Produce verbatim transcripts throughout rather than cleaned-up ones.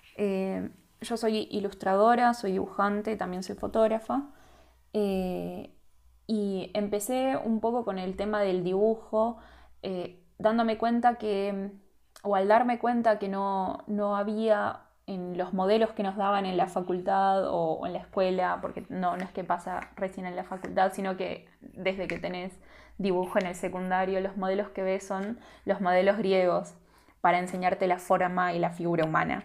Eh, yo soy ilustradora, soy dibujante, también soy fotógrafa. eh, y empecé un poco con el tema del dibujo, eh, dándome cuenta que, o al darme cuenta que no, no había en los modelos que nos daban en la facultad o, o en la escuela, porque no, no es que pasa recién en la facultad, sino que desde que tenés dibujo en el secundario, los modelos que ves son los modelos griegos para enseñarte la forma y la figura humana.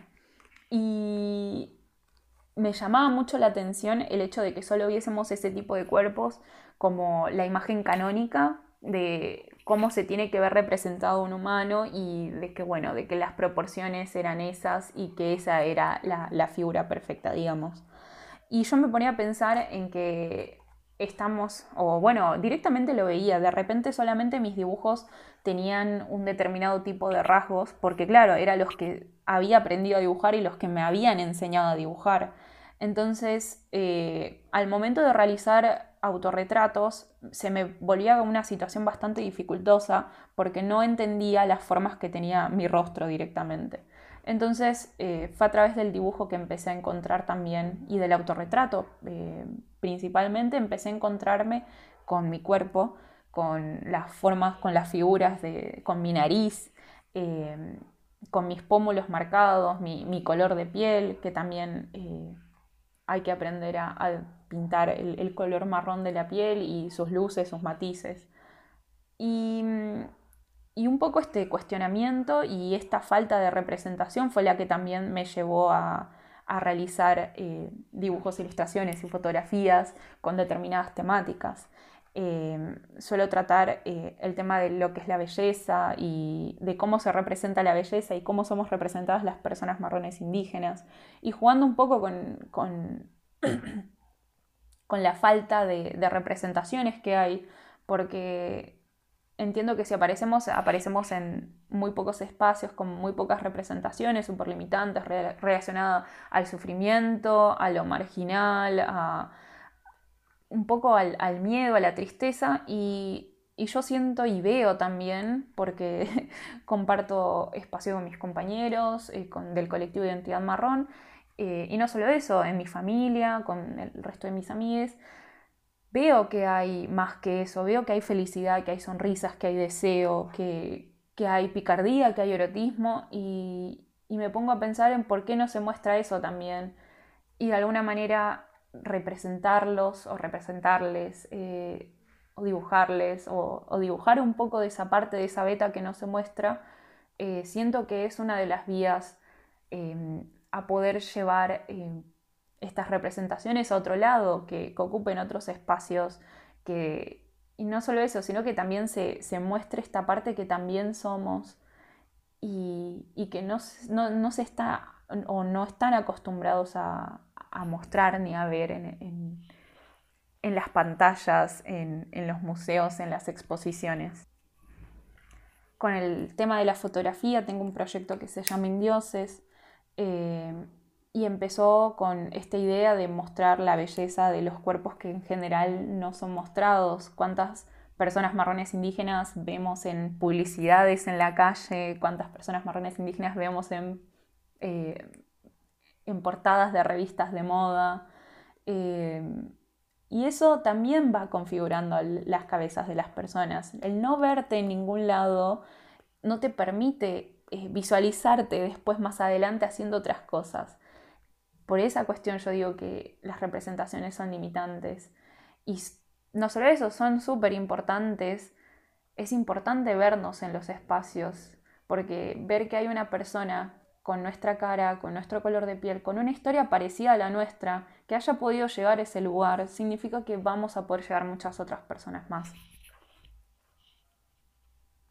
Y me llamaba mucho la atención el hecho de que solo viésemos ese tipo de cuerpos como la imagen canónica de cómo se tiene que ver representado un humano y de que, bueno, de que las proporciones eran esas y que esa era la, la figura perfecta, digamos. Y yo me ponía a pensar en que estamos, o bueno, directamente lo veía, de repente solamente mis dibujos tenían un determinado tipo de rasgos, porque claro, eran los que había aprendido a dibujar y los que me habían enseñado a dibujar. Entonces, eh, al momento de realizar autorretratos, se me volvía una situación bastante dificultosa porque no entendía las formas que tenía mi rostro directamente. Entonces eh, fue a través del dibujo que empecé a encontrar también, y del autorretrato eh, principalmente, empecé a encontrarme con mi cuerpo, con las formas, con las figuras, de, con mi nariz, eh, con mis pómulos marcados, mi, mi, color de piel, que también eh, hay que aprender a, a pintar el, el color marrón de la piel y sus luces, sus matices. Y, y un poco este cuestionamiento y esta falta de representación fue la que también me llevó a, a realizar eh, dibujos, ilustraciones y fotografías con determinadas temáticas. Eh, suelo tratar eh, el tema de lo que es la belleza y de cómo se representa la belleza y cómo somos representadas las personas marrones indígenas, y jugando un poco con, con, con la falta de, de representaciones que hay, porque entiendo que si aparecemos, aparecemos en muy pocos espacios, con muy pocas representaciones, súper limitantes, re relacionadas al sufrimiento, a lo marginal, a un poco al, al miedo, a la tristeza, y, y, yo siento y veo también, porque comparto espacio con mis compañeros, eh, con, del colectivo Identidad Marrón, eh, y no solo eso, en mi familia, con el resto de mis amigues, veo que hay más que eso, veo que hay felicidad, que hay sonrisas, que hay deseo, que, que hay picardía, que hay erotismo, y, y me pongo a pensar en por qué no se muestra eso también, y de alguna manera representarlos o representarles, eh, o dibujarles, o, o, dibujar un poco de esa parte, de esa beta que no se muestra. Eh, siento que es una de las vías eh, a poder llevar eh, estas representaciones a otro lado, que, que ocupen otros espacios, que, y no solo eso, sino que también se, se muestre esta parte que también somos, y, y que no, no, no, se está o no están acostumbrados a, a mostrar ni a ver en, en, en las pantallas, en, en, los museos, en las exposiciones. Con el tema de la fotografía tengo un proyecto que se llama Indioses, eh, y empezó con esta idea de mostrar la belleza de los cuerpos que en general no son mostrados. ¿Cuántas personas marrones indígenas vemos en publicidades en la calle? ¿Cuántas personas marrones indígenas vemos en, eh, en portadas de revistas de moda? Eh, y eso también va configurando las cabezas de las personas. El no verte en ningún lado no te permite eh, visualizarte después más adelante haciendo otras cosas. Por esa cuestión yo digo que las representaciones son limitantes. Y no solo eso, son súper importantes. Es importante vernos en los espacios, porque ver que hay una persona con nuestra cara, con nuestro color de piel, con una historia parecida a la nuestra, que haya podido llegar a ese lugar, significa que vamos a poder llegar muchas otras personas más.